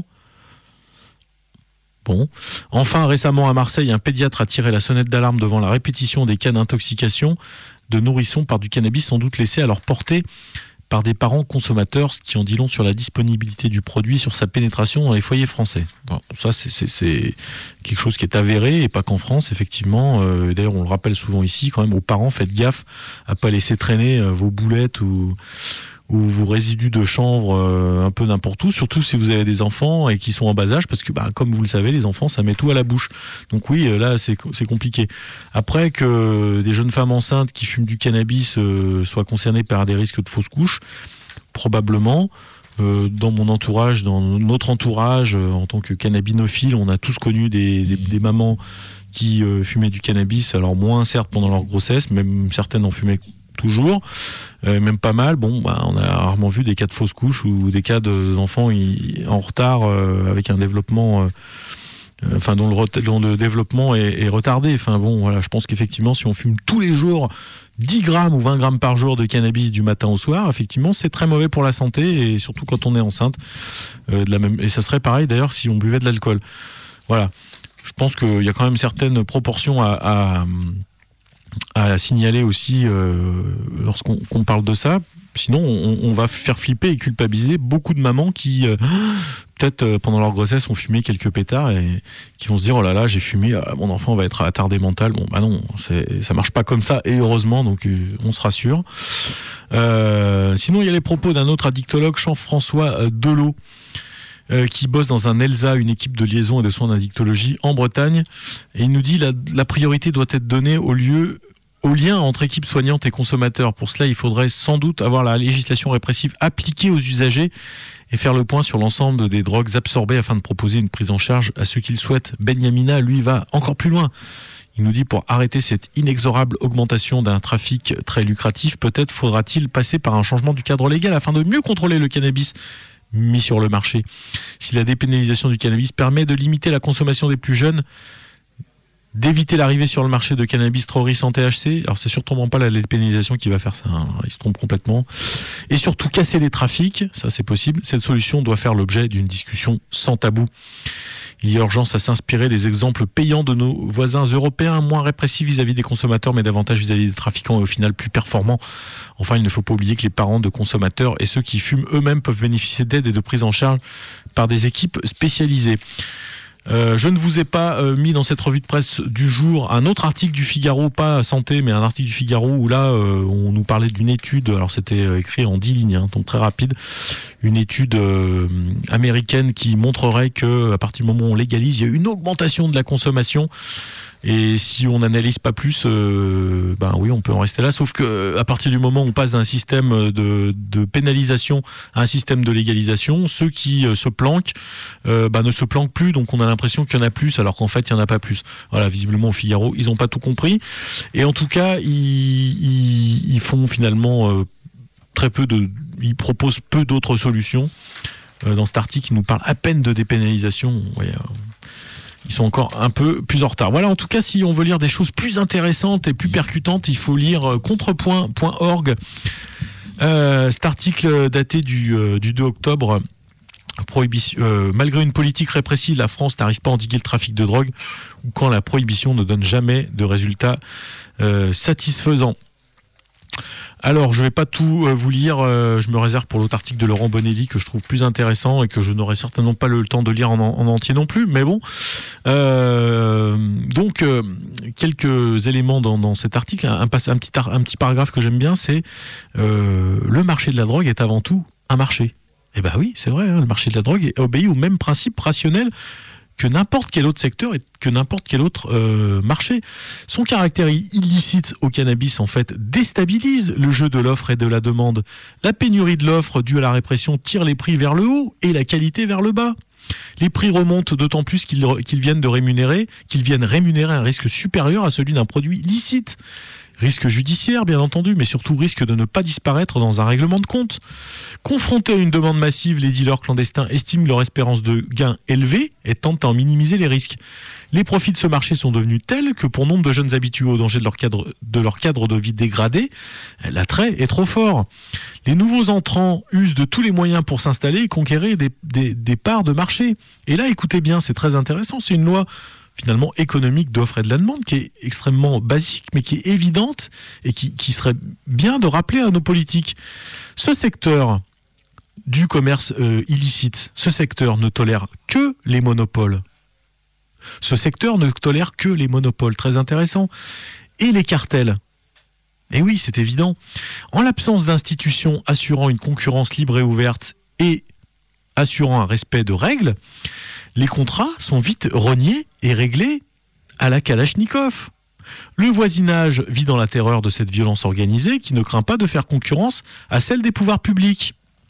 Bon. Enfin, récemment à Marseille, un pédiatre a tiré la sonnette d'alarme devant la répétition des cas d'intoxication de nourrissons par du cannabis sans doute laissé à leur portée par des parents consommateurs, ce qui en dit long sur la disponibilité du produit, sur sa pénétration dans les foyers français. Bon, ça, c'est, c'est, c'est quelque chose qui est avéré, et pas qu'en France, effectivement. Euh, d'ailleurs, on le rappelle souvent ici, quand même, aux parents, faites gaffe à pas laisser traîner euh, vos boulettes ou... ou vos résidus de chanvre euh, un peu n'importe où, surtout si vous avez des enfants et qui sont en bas âge, parce que bah, comme vous le savez, les enfants, ça met tout à la bouche. Donc oui, là, c'est, c'est compliqué. Après que des jeunes femmes enceintes qui fument du cannabis euh, soient concernées par des risques de fausses couches, probablement. Euh, dans mon entourage, dans notre entourage, euh, en tant que cannabinophile, on a tous connu des, des, des mamans qui euh, fumaient du cannabis, alors moins certes pendant leur grossesse, même certaines en fumaient toujours, euh, même pas mal. Bon, bah, on a rarement vu des cas de fausses couches ou des cas d'enfants en retard euh, avec un développement, euh, euh, enfin dont le, dont le développement est, est retardé. Enfin bon, voilà, je pense qu'effectivement, si on fume tous les jours dix grammes ou vingt grammes par jour de cannabis du matin au soir, effectivement, c'est très mauvais pour la santé et surtout quand on est enceinte. Euh, de la même, et ça serait pareil d'ailleurs si on buvait de l'alcool. Voilà. Je pense qu'il y a quand même certaines proportions à, à à signaler aussi euh, lorsqu'on qu'on parle de ça. Sinon, on, on va faire flipper et culpabiliser beaucoup de mamans qui, euh, peut-être euh, pendant leur grossesse, ont fumé quelques pétards et qui vont se dire « Oh là là, j'ai fumé, euh, mon enfant va être attardé mental. » Bon, bah non, c'est, ça marche pas comme ça, et heureusement, donc euh, on se rassure. Euh, sinon, il y a les propos d'un autre addictologue, Jean-François euh, Delot, Euh, qui bosse dans un ELSA, une équipe de liaison et de soins d'addictologie en Bretagne. Et il nous dit la, la priorité doit être donnée au lieu, au lien entre équipes soignantes et consommateurs. Pour cela, il faudrait sans doute avoir la législation répressive appliquée aux usagers et faire le point sur l'ensemble des drogues absorbées afin de proposer une prise en charge à ceux qui le souhaitent. Benyamina, lui, va encore plus loin. Il nous dit pour arrêter cette inexorable augmentation d'un trafic très lucratif, peut-être faudra-t-il passer par un changement du cadre légal afin de mieux contrôler le cannabis mis sur le marché. Si la dépénalisation du cannabis permet de limiter la consommation des plus jeunes, d'éviter l'arrivée sur le marché de cannabis trop riche en T H C, alors c'est sûrement pas la dépénalisation qui va faire ça, hein, il se trompe complètement, et surtout casser les trafics, ça c'est possible, cette solution doit faire l'objet d'une discussion sans tabou. Il y a urgence à s'inspirer des exemples payants de nos voisins européens, moins répressifs vis-à-vis des consommateurs, mais davantage vis-à-vis des trafiquants et au final plus performants. Enfin, il ne faut pas oublier que les parents de consommateurs et ceux qui fument eux-mêmes peuvent bénéficier d'aide et de prise en charge par des équipes spécialisées. Euh, je ne vous ai pas euh, mis dans cette revue de presse du jour un autre article du Figaro, pas santé, mais un article du Figaro où là, euh, on nous parlait d'une étude, alors c'était euh, écrit en dix lignes, hein, donc très rapide, une étude euh, américaine qui montrerait que à partir du moment où on légalise, il y a une augmentation de la consommation. Et si on n'analyse pas plus, euh, ben oui, on peut en rester là. Sauf que à partir du moment où on passe d'un système de, de pénalisation à un système de légalisation, ceux qui euh, se planquent euh, ben, ne se planquent plus. Donc on a l'impression qu'il y en a plus, alors qu'en fait il y en a pas plus. Voilà, visiblement au Figaro, ils n'ont pas tout compris. Et en tout cas, ils, ils, ils font finalement euh, très peu de, ils proposent peu d'autres solutions. Euh, dans cet article, ils nous parlent à peine de dépénalisation. Ouais, euh, Ils sont encore un peu plus en retard. Voilà, en tout cas, si on veut lire des choses plus intéressantes et plus percutantes, il faut lire contrepoint point org. Euh, cet article daté du, euh, du deux octobre, prohibition, euh, malgré une politique répressive, la France n'arrive pas à endiguer le trafic de drogue, ou quand la prohibition ne donne jamais de résultats euh, satisfaisants. Alors, je ne vais pas tout euh, vous lire, euh, je me réserve pour l'autre article de Laurent Bonelli que je trouve plus intéressant et que je n'aurai certainement pas le temps de lire en, en entier non plus, mais bon. Euh, donc, euh, quelques éléments dans, dans cet article. Un, un, un, petit, un petit paragraphe que j'aime bien, c'est euh, le marché de la drogue est avant tout un marché. Eh bien oui, c'est vrai, hein, le marché de la drogue obéit au même principe rationnel que n'importe quel autre secteur et que n'importe quel autre euh, marché. Son caractère illicite au cannabis, en fait, déstabilise le jeu de l'offre et de la demande. La pénurie de l'offre due à la répression tire les prix vers le haut et la qualité vers le bas. Les prix remontent d'autant plus qu'ils, qu'ils viennent de rémunérer, qu'ils viennent rémunérer un risque supérieur à celui d'un produit licite. Risque judiciaire, bien entendu, mais surtout risque de ne pas disparaître dans un règlement de compte. Confrontés à une demande massive, les dealers clandestins estiment leur espérance de gain élevée et tentent à en minimiser les risques. Les profits de ce marché sont devenus tels que pour nombre de jeunes habitués au danger de leur cadre de, leur cadre de vie dégradé, l'attrait est trop fort. Les nouveaux entrants usent de tous les moyens pour s'installer et conquérir des, des, des parts de marché. Et là, écoutez bien, c'est très intéressant, c'est une loi finalement économique d'offre et de la demande qui est extrêmement basique mais qui est évidente et qui, qui serait bien de rappeler à nos politiques. Ce secteur du commerce euh, illicite, ce secteur ne tolère que les monopoles. Ce secteur ne tolère que les monopoles, très intéressant. Et les cartels. Et oui, c'est évident. En l'absence d'institutions assurant une concurrence libre et ouverte et assurant un respect de règles, les contrats sont vite rognés et réglés à la Kalachnikov. Le voisinage vit dans la terreur de cette violence organisée qui ne craint pas de faire concurrence à celle des pouvoirs publics.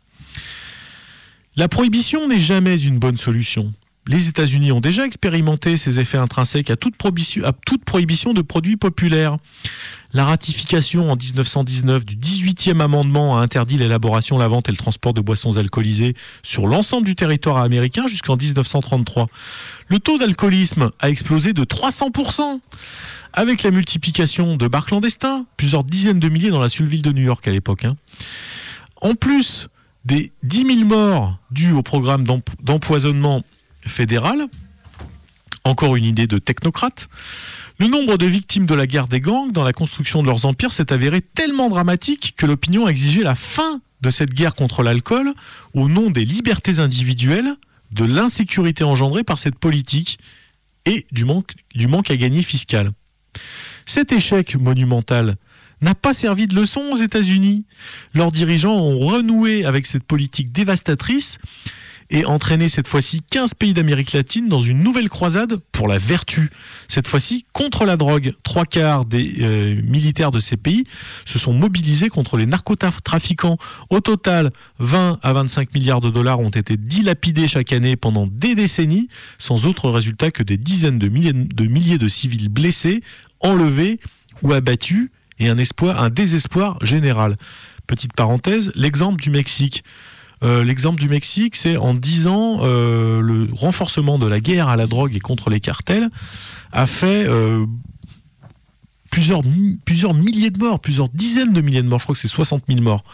La prohibition n'est jamais une bonne solution. Les États-Unis ont déjà expérimenté ces effets intrinsèques à toute prohibition, à toute prohibition de produits populaires. La ratification en dix-neuf cent dix-neuf du dix-huitième amendement a interdit l'élaboration, la vente et le transport de boissons alcoolisées sur l'ensemble du territoire américain jusqu'en dix-neuf cent trente-trois. Le taux d'alcoolisme a explosé de trois cents pour cent avec la multiplication de bars clandestins, plusieurs dizaines de milliers dans la seule ville de New York à l'époque. Hein. En plus des dix mille morts dues au programme d'emp- d'empoisonnement fédéral, encore une idée de technocrate, le nombre de victimes de la guerre des gangs dans la construction de leurs empires s'est avéré tellement dramatique que l'opinion a exigé la fin de cette guerre contre l'alcool au nom des libertés individuelles, de l'insécurité engendrée par cette politique et du manque, du manque à gagner fiscal. Cet échec monumental n'a pas servi de leçon aux États-Unis. Leurs dirigeants ont renoué avec cette politique dévastatrice et entraîné cette fois-ci quinze pays d'Amérique latine dans une nouvelle croisade pour la vertu. Cette fois-ci contre la drogue. Trois quarts des euh, militaires de ces pays se sont mobilisés contre les narcotrafiquants. Au total, vingt à vingt-cinq milliards de dollars ont été dilapidés chaque année pendant des décennies, sans autre résultat que des dizaines de milliers de, milliers de civils blessés, enlevés ou abattus, et un espoir, un désespoir général. Petite parenthèse, l'exemple du Mexique. Euh, l'exemple du Mexique, c'est en dix ans, euh, le renforcement de la guerre à la drogue et contre les cartels a fait euh, plusieurs, plusieurs milliers de morts, plusieurs dizaines de milliers de morts, je crois que c'est soixante mille morts.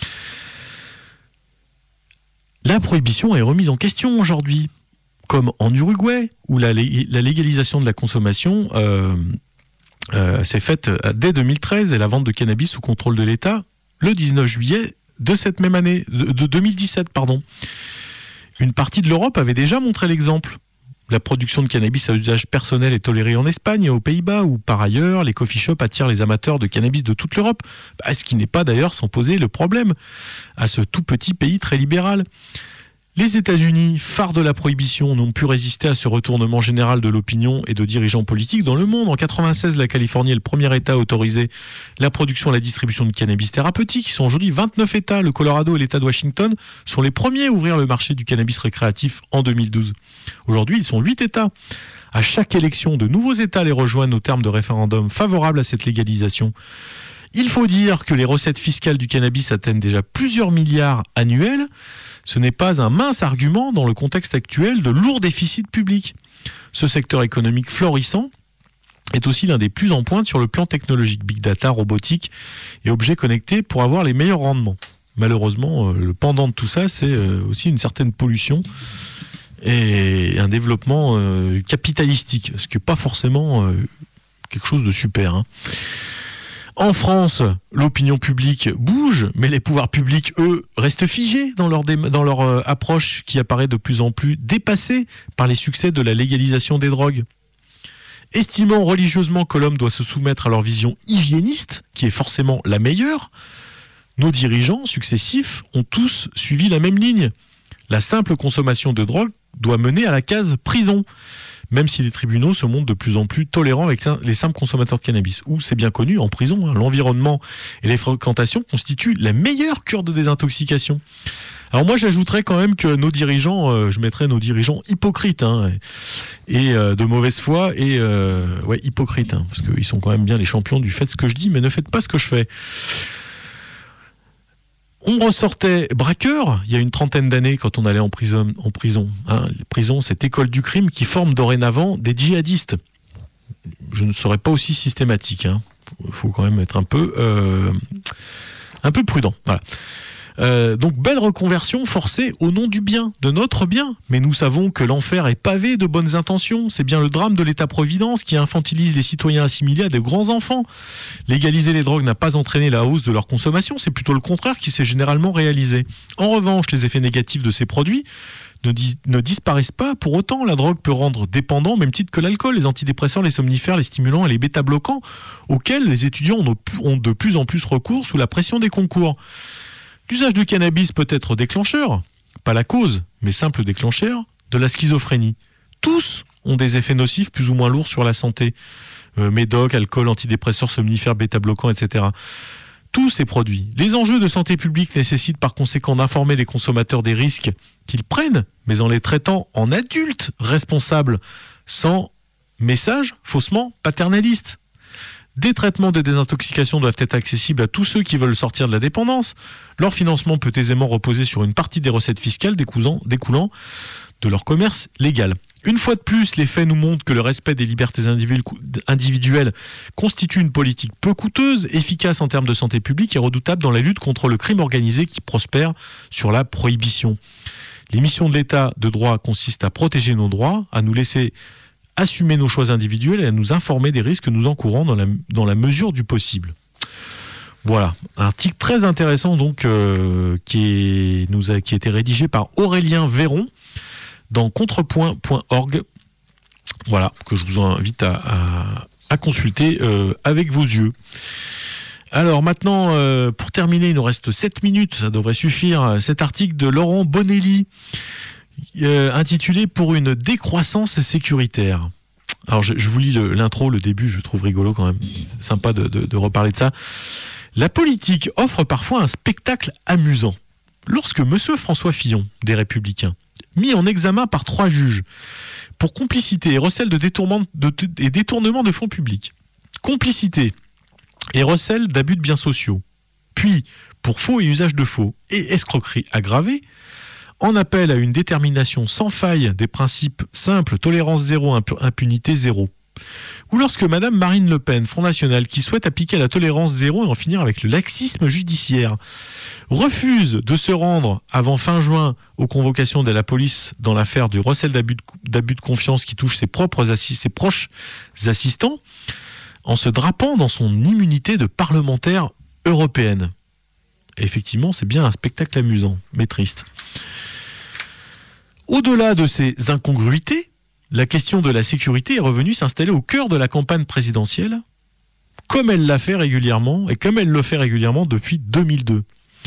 La prohibition est remise en question aujourd'hui, comme en Uruguay, où la, la légalisation de la consommation euh, euh, s'est faite dès deux mille treize et la vente de cannabis sous contrôle de l'État le dix-neuf juillet de cette même année, de deux mille dix-sept, pardon. Une partie de l'Europe avait déjà montré l'exemple. La production de cannabis à usage personnel est tolérée en Espagne et aux Pays-Bas, où par ailleurs les coffee shops attirent les amateurs de cannabis de toute l'Europe, bah, ce qui n'est pas d'ailleurs sans poser le problème à ce tout petit pays très libéral. Les États-Unis, phares de la prohibition, n'ont pu résister à ce retournement général de l'opinion et de dirigeants politiques dans le monde. En quatre-vingt-seize, la Californie est le premier État à autoriser la production et la distribution de cannabis thérapeutique. Ils sont aujourd'hui vingt-neuf États. Le Colorado et l'État de Washington sont les premiers à ouvrir le marché du cannabis récréatif en deux mille douze. Aujourd'hui, ils sont huit États. À chaque élection, de nouveaux États les rejoignent au terme de référendums favorables à cette légalisation. Il faut dire que les recettes fiscales du cannabis atteignent déjà plusieurs milliards annuels. Ce n'est pas un mince argument dans le contexte actuel de lourds déficits publics. Ce secteur économique florissant est aussi l'un des plus en pointe sur le plan technologique, big data, robotique et objets connectés pour avoir les meilleurs rendements. Malheureusement, le pendant de tout ça, c'est aussi une certaine pollution et un développement capitalistique, ce qui n'est pas forcément quelque chose de super, hein. En France, l'opinion publique bouge, mais les pouvoirs publics, eux, restent figés dans leur, dé- dans leur euh, approche qui apparaît de plus en plus dépassée par les succès de la légalisation des drogues. Estimant religieusement que l'homme doit se soumettre à leur vision hygiéniste, qui est forcément la meilleure, nos dirigeants successifs ont tous suivi la même ligne. La simple consommation de drogue doit mener à la case prison, même si les tribunaux se montrent de plus en plus tolérants avec les simples consommateurs de cannabis. Ou, c'est bien connu, en prison, hein, l'environnement et les fréquentations constituent la meilleure cure de désintoxication. Alors moi, j'ajouterais quand même que nos dirigeants, euh, je mettrais nos dirigeants hypocrites, hein, et, et euh, de mauvaise foi, et euh, ouais, hypocrites, hein, parce qu'ils sont quand même bien les champions du faites ce que je dis, mais ne faites pas ce que je fais. On ressortait braqueur il y a une trentaine d'années quand on allait en prison. En prison, hein. Les prisons, cette école du crime qui forme dorénavant des djihadistes. Je ne serais pas aussi systématique. Hein. Faut quand même être un peu, euh, un peu prudent. Voilà. Euh, donc belle reconversion forcée au nom du bien, de notre bien. Mais nous savons que l'enfer est pavé de bonnes intentions. C'est bien le drame de l'État-providence qui infantilise les citoyens assimilés à de grands enfants. Légaliser les drogues n'a pas entraîné la hausse de leur consommation, c'est plutôt le contraire qui s'est généralement réalisé. En revanche, les effets négatifs de ces produits ne, dis- ne disparaissent pas pour autant. La drogue peut rendre dépendant au même titre que l'alcool, les antidépresseurs, les somnifères, les stimulants et les bêta-bloquants, auxquels les étudiants ont de, ont de plus en plus recours sous la pression des concours. L'usage du cannabis peut être déclencheur, pas la cause, mais simple déclencheur, de la schizophrénie. Tous ont des effets nocifs plus ou moins lourds sur la santé. Euh, médoc, alcool, antidépresseurs, somnifères, bêta-bloquants, et cetera. Tous ces produits. Les enjeux de santé publique nécessitent par conséquent d'informer les consommateurs des risques qu'ils prennent, mais en les traitant en adultes responsables, sans message faussement paternaliste. Des traitements de désintoxication doivent être accessibles à tous ceux qui veulent sortir de la dépendance. Leur financement peut aisément reposer sur une partie des recettes fiscales découlant, découlant de leur commerce légal. Une fois de plus, les faits nous montrent que le respect des libertés individuelles constitue une politique peu coûteuse, efficace en termes de santé publique et redoutable dans la lutte contre le crime organisé qui prospère sur la prohibition. Les missions de l'État de droit consistent à protéger nos droits, à nous laisser assumer nos choix individuels et à nous informer des risques que nous encourons dans la, dans la mesure du possible. Voilà, un article très intéressant donc euh, qui, est, nous a, qui a été rédigé par Aurélien Véron dans contrepoint point org. Voilà, que je vous invite à, à, à consulter euh, avec vos yeux. Alors maintenant, euh, pour terminer, il nous reste sept minutes, ça devrait suffire. Cet article de Laurent Bonelli, Euh, intitulé « Pour une décroissance sécuritaire ». Alors je, je vous lis le, l'intro, le début, je trouve rigolo quand même, c'est sympa de, de, de reparler de ça. La politique offre parfois un spectacle amusant. Lorsque monsieur François Fillon, des Républicains, mis en examen par trois juges pour complicité et recel de détournement de, de, et détournement de fonds publics, complicité et recel d'abus de biens sociaux, puis pour faux et usage de faux et escroquerie aggravée, en appel à une détermination sans faille des principes simples, tolérance zéro, impunité zéro. Ou lorsque Madame Marine Le Pen, Front National, qui souhaite appliquer la tolérance zéro et en finir avec le laxisme judiciaire, refuse de se rendre avant fin juin aux convocations de la police dans l'affaire du recel d'abus de, d'abus de confiance qui touche ses propres assis, ses proches assistants, en se drapant dans son immunité de parlementaire européenne. Et effectivement, c'est bien un spectacle amusant, mais triste. Au-delà de ces incongruités, la question de la sécurité est revenue s'installer au cœur de la campagne présidentielle, comme elle l'a fait régulièrement, et comme elle le fait régulièrement depuis deux mille deux.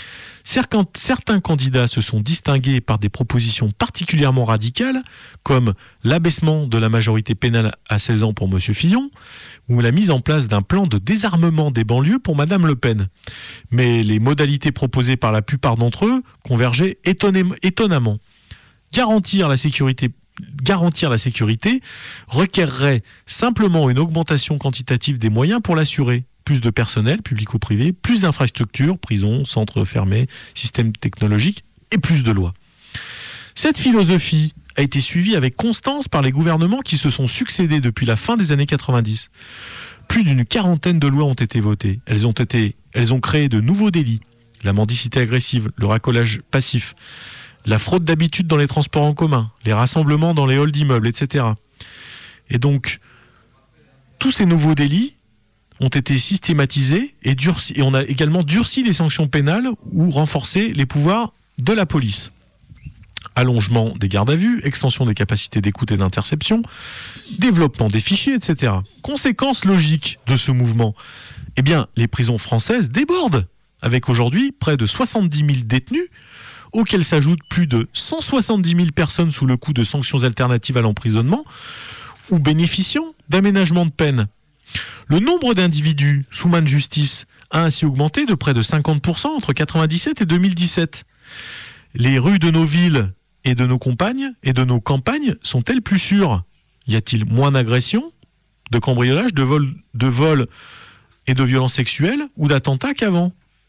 Certains candidats se sont distingués par des propositions particulièrement radicales, comme l'abaissement de la majorité pénale à seize ans pour M. Fillon, ou la mise en place d'un plan de désarmement des banlieues pour Mme Le Pen. Mais les modalités proposées par la plupart d'entre eux convergeaient étonnamment. Garantir la sécurité Garantir la sécurité requerrait simplement une augmentation quantitative des moyens pour l'assurer. Plus de personnel, public ou privé, plus d'infrastructures, prisons, centres fermés, systèmes technologiques et plus de lois. Cette philosophie a été suivie avec constance par les gouvernements qui se sont succédés depuis la fin des années quatre-vingt-dix. Plus d'une quarantaine de lois ont été votées. Elles ont, été, elles ont créé de nouveaux délits. La mendicité agressive, le racolage passif, la fraude d'habitude dans les transports en commun, les rassemblements dans les halls d'immeubles, et cetera. Et donc, tous ces nouveaux délits ont été systématisés et, durci, et on a également durci les sanctions pénales ou renforcé les pouvoirs de la police. Allongement des gardes à vue, extension des capacités d'écoute et d'interception, développement des fichiers, et cetera. Conséquence logique de ce mouvement, eh bien, les prisons françaises débordent, avec aujourd'hui près de soixante-dix mille détenus, auxquels s'ajoutent plus de cent soixante-dix mille personnes sous le coup de sanctions alternatives à l'emprisonnement ou bénéficiant d'aménagement de peine. Le nombre d'individus sous main de justice a ainsi augmenté de près de cinquante pour cent entre quatre-vingt-dix-sept et deux mille dix-sept. Les rues de nos villes et de nos campagnes et de nos campagnes sont-elles plus sûres ? Y a-t-il moins d'agressions, de cambriolages, de vols, de vols et de violences sexuelles ou d'attentats qu'avant ?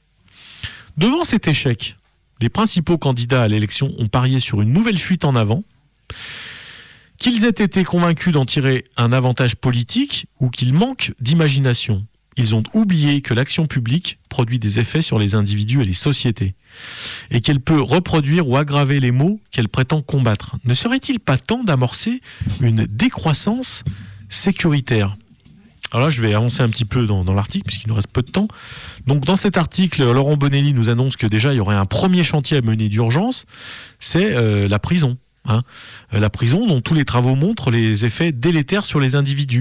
Devant cet échec, les principaux candidats à l'élection ont parié sur une nouvelle fuite en avant, qu'ils aient été convaincus d'en tirer un avantage politique ou qu'ils manquent d'imagination. Ils ont oublié que l'action publique produit des effets sur les individus et les sociétés, et qu'elle peut reproduire ou aggraver les maux qu'elle prétend combattre. Ne serait-il pas temps d'amorcer une décroissance sécuritaire ? Alors là, je vais avancer un petit peu dans, dans l'article, puisqu'il nous reste peu de temps. Donc, dans cet article, Laurent Bonelli nous annonce que déjà, il y aurait un premier chantier à mener d'urgence, c'est euh, la prison. Hein. La prison dont tous les travaux montrent les effets délétères sur les individus.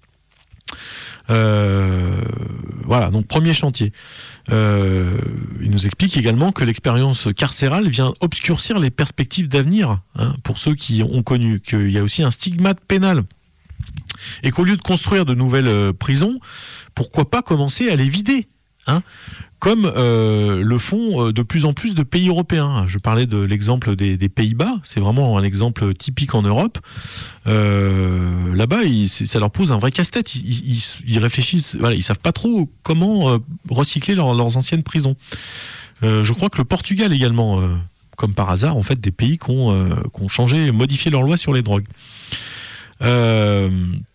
Euh, voilà, donc premier chantier. Euh, il nous explique également que l'expérience carcérale vient obscurcir les perspectives d'avenir, hein, pour ceux qui ont connu qu'il y a aussi un stigmate pénal. Et qu'au lieu de construire de nouvelles euh, prisons, pourquoi pas commencer à les vider, hein, comme euh, le font euh, de plus en plus de pays européens. Je parlais de l'exemple des, des Pays-Bas, c'est vraiment un exemple typique en Europe. Euh, là-bas, ils, ça leur pose un vrai casse-tête. Ils, ils, ils réfléchissent, voilà, ils savent pas trop comment euh, recycler leur, leurs anciennes prisons. Euh, je crois que le Portugal également, euh, comme par hasard, en fait, des pays qui ont, euh, qui ont changé, modifié leurs lois sur les drogues. Euh,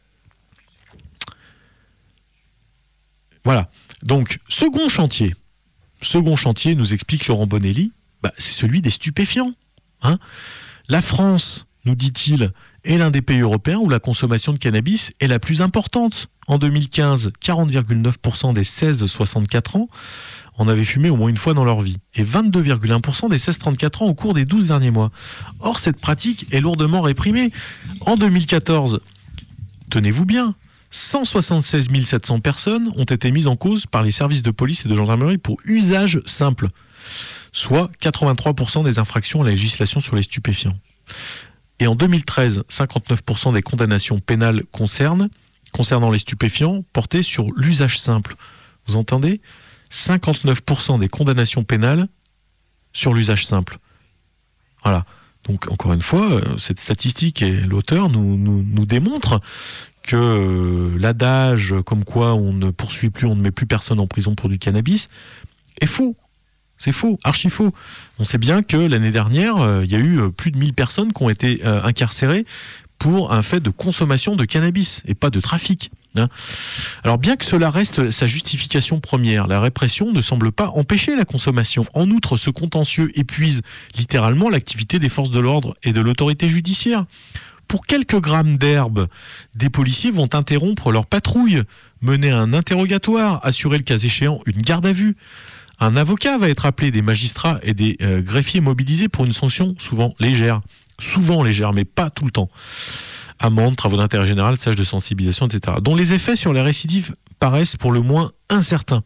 voilà. Donc, second chantier. Second chantier, nous explique Laurent Bonelli, bah, c'est celui des stupéfiants. Hein. La France, nous dit-il, est l'un des pays européens où la consommation de cannabis est la plus importante. En deux mille quinze, quarante virgule neuf pour cent des seize à soixante-quatre ans en avaient fumé au moins une fois dans leur vie, et vingt-deux virgule un pour cent des seize à trente-quatre ans au cours des douze derniers mois. Or, cette pratique est lourdement réprimée. En deux mille quatorze, tenez-vous bien, cent soixante-seize mille sept cents personnes ont été mises en cause par les services de police et de gendarmerie pour usage simple, soit quatre-vingt-trois pour cent des infractions à la législation sur les stupéfiants. Et en deux mille treize, cinquante-neuf pour cent des condamnations pénales concernent, concernant les stupéfiants portaient sur l'usage simple. Vous entendez ? cinquante-neuf pour cent des condamnations pénales sur l'usage simple. Voilà. Donc, encore une fois, cette statistique et l'auteur nous, nous, nous démontrent que euh, l'adage comme quoi on ne poursuit plus, on ne met plus personne en prison pour du cannabis est faux. C'est faux, archi faux. On sait bien que l'année dernière, euh, il y a eu euh, plus de mille personnes qui ont été euh, incarcérées pour un fait de consommation de cannabis et pas de trafic. Hein. Alors bien que cela reste sa justification première, la répression ne semble pas empêcher la consommation. En outre, ce contentieux épuise littéralement l'activité des forces de l'ordre et de l'autorité judiciaire. Pour quelques grammes d'herbe, des policiers vont interrompre leur patrouille, mener un interrogatoire, assurer le cas échéant une garde à vue. Un avocat va être appelé, des magistrats et des euh, greffiers mobilisés pour une sanction souvent légère. Souvent légère, mais pas tout le temps. amende, travaux d'intérêt général, tâches de sensibilisation, et cetera, dont les effets sur les récidives paraissent pour le moins incertains.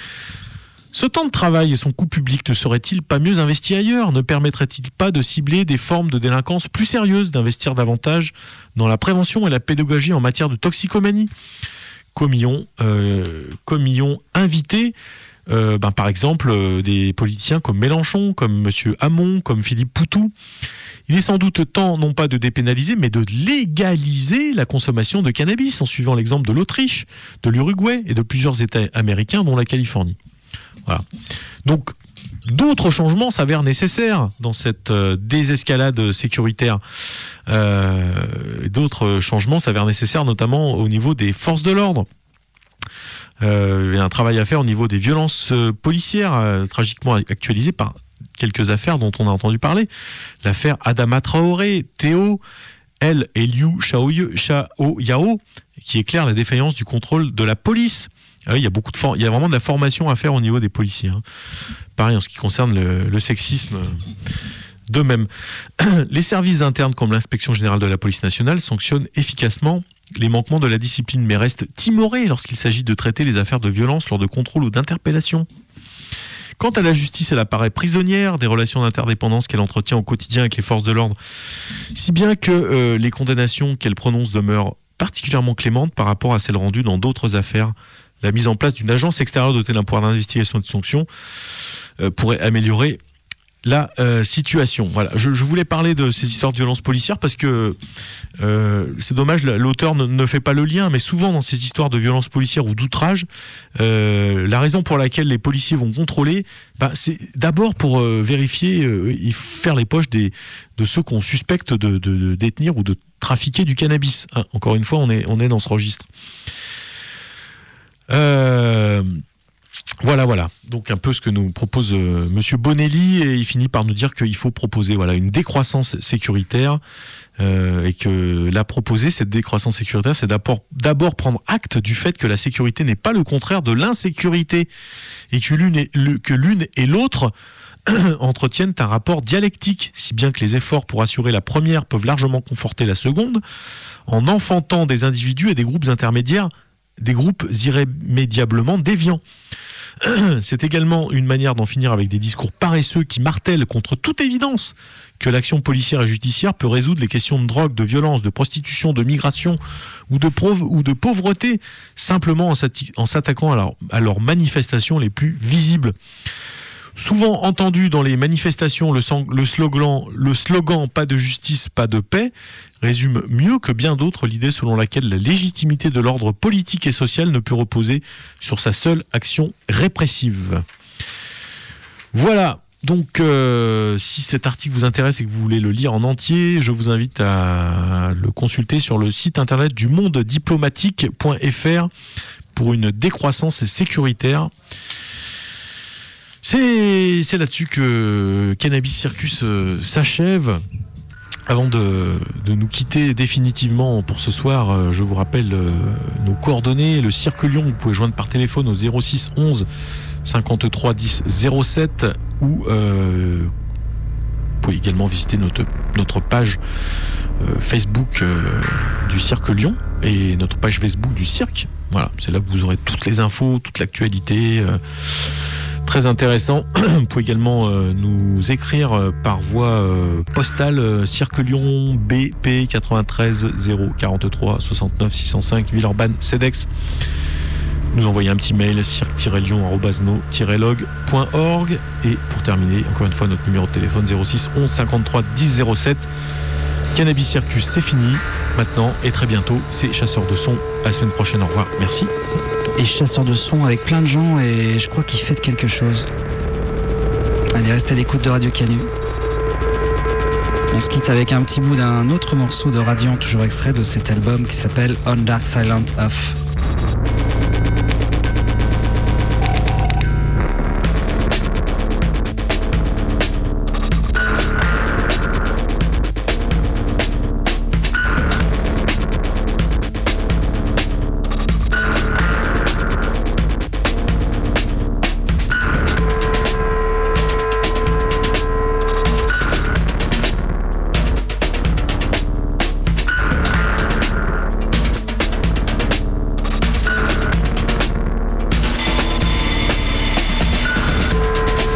Ce temps de travail et son coût public ne serait-il pas mieux investi ailleurs ? Ne permettrait-il pas de cibler des formes de délinquance plus sérieuses, d'investir davantage dans la prévention et la pédagogie en matière de toxicomanie ? Comme y ont, euh, comme y ont invité, euh, ben, par exemple, euh, des politiciens comme Mélenchon, comme Monsieur Hamon, comme Philippe Poutou. Il est sans doute temps, non pas de dépénaliser, mais de légaliser la consommation de cannabis, en suivant l'exemple de l'Autriche, de l'Uruguay et de plusieurs États américains, dont la Californie. Voilà. Donc, d'autres changements s'avèrent nécessaires dans cette euh, désescalade sécuritaire. Euh, d'autres changements s'avèrent nécessaires, notamment au niveau des forces de l'ordre. Euh, il y a un travail à faire au niveau des violences euh, policières, euh, tragiquement actualisées par quelques affaires dont on a entendu parler. L'affaire Adama Traoré, Théo, El et Liu Xiaoyao, qui éclaire la défaillance du contrôle de la police. Ah, il y a beaucoup de for- il y a vraiment de la formation à faire au niveau des policiers. Hein. Pareil en ce qui concerne le, le sexisme. De même, les services internes comme l'inspection générale de la police nationale sanctionnent efficacement les manquements de la discipline, mais restent timorés lorsqu'il s'agit de traiter les affaires de violence lors de contrôles ou d'interpellations. Quant à la justice, elle apparaît prisonnière des relations d'interdépendance qu'elle entretient au quotidien avec les forces de l'ordre, si bien que euh, les condamnations qu'elle prononce demeurent particulièrement clémentes par rapport à celles rendues dans d'autres affaires. La mise en place d'une agence extérieure dotée d'un pouvoir d'investigation et de sanction euh, pourrait améliorer la euh, situation. Voilà, je, je voulais parler de ces histoires de violences policières parce que euh, c'est dommage, l'auteur ne, ne fait pas le lien, mais souvent dans ces histoires de violences policières ou d'outrage, euh, la raison pour laquelle les policiers vont contrôler, bah, c'est d'abord pour euh, vérifier euh, et faire les poches des, de ceux qu'on suspecte de, de, de détenir ou de trafiquer du cannabis. Hein, encore une fois, on est, on est dans ce registre. Euh... Voilà, voilà. Donc un peu ce que nous propose euh, Monsieur Bonelli, et il finit par nous dire qu'il faut proposer voilà une décroissance sécuritaire euh, et que la proposer cette décroissance sécuritaire, c'est d'abord, d'abord prendre acte du fait que la sécurité n'est pas le contraire de l'insécurité et que l'une et, le, que l'une et l'autre entretiennent un rapport dialectique, si bien que les efforts pour assurer la première peuvent largement conforter la seconde en enfantant des individus et des groupes intermédiaires, des groupes irrémédiablement déviants. C'est également une manière d'en finir avec des discours paresseux qui martèlent contre toute évidence que l'action policière et judiciaire peut résoudre les questions de drogue, de violence, de prostitution, de migration ou de, prov- ou de pauvreté simplement en, s'atti- en s'attaquant à, leur, à leurs manifestations les plus visibles. Souvent entendu dans les manifestations, le, sang- le, slogan, le slogan « pas de justice, pas de paix » résume mieux que bien d'autres l'idée selon laquelle la légitimité de l'ordre politique et social ne peut reposer sur sa seule action répressive. Voilà, donc euh, si cet article vous intéresse et que vous voulez le lire en entier, je vous invite à le consulter sur le site internet du monde diplomatique point f r pour une décroissance sécuritaire. C'est, c'est là-dessus que Cannabis Circus euh, s'achève. Avant de, de nous quitter définitivement pour ce soir, euh, je vous rappelle euh, nos coordonnées. Le Cirque Lyon, vous pouvez joindre par téléphone au zéro six onze cinquante-trois dix zéro sept ou euh, vous pouvez également visiter notre, notre page euh, Facebook euh, du Cirque Lyon et notre page Facebook du Cirque. Voilà, c'est là que vous aurez toutes les infos, toute l'actualité. Euh, Très intéressant. Vous pouvez également euh, nous écrire euh, par voie euh, postale euh, Cirque Lyon B P quatre-vingt-treize zéro quarante-trois soixante-neuf six cent cinq Villeurbanne Cedex. Nous envoyer un petit mail cirque-lyon arobase no tiret log point org et pour terminer, encore une fois, notre numéro de téléphone zéro six onze cinquante-trois dix zéro sept. Cannabis Circus, c'est fini maintenant et très bientôt, c'est Chasseurs de son. À la semaine prochaine, au revoir, merci. Et chasseur de son avec plein de gens et je crois qu'il fête quelque chose. Allez, restez à l'écoute de Radio Canu. On se quitte avec un petit bout d'un autre morceau de Radiant, toujours extrait de cet album qui s'appelle On Dark Silent Off.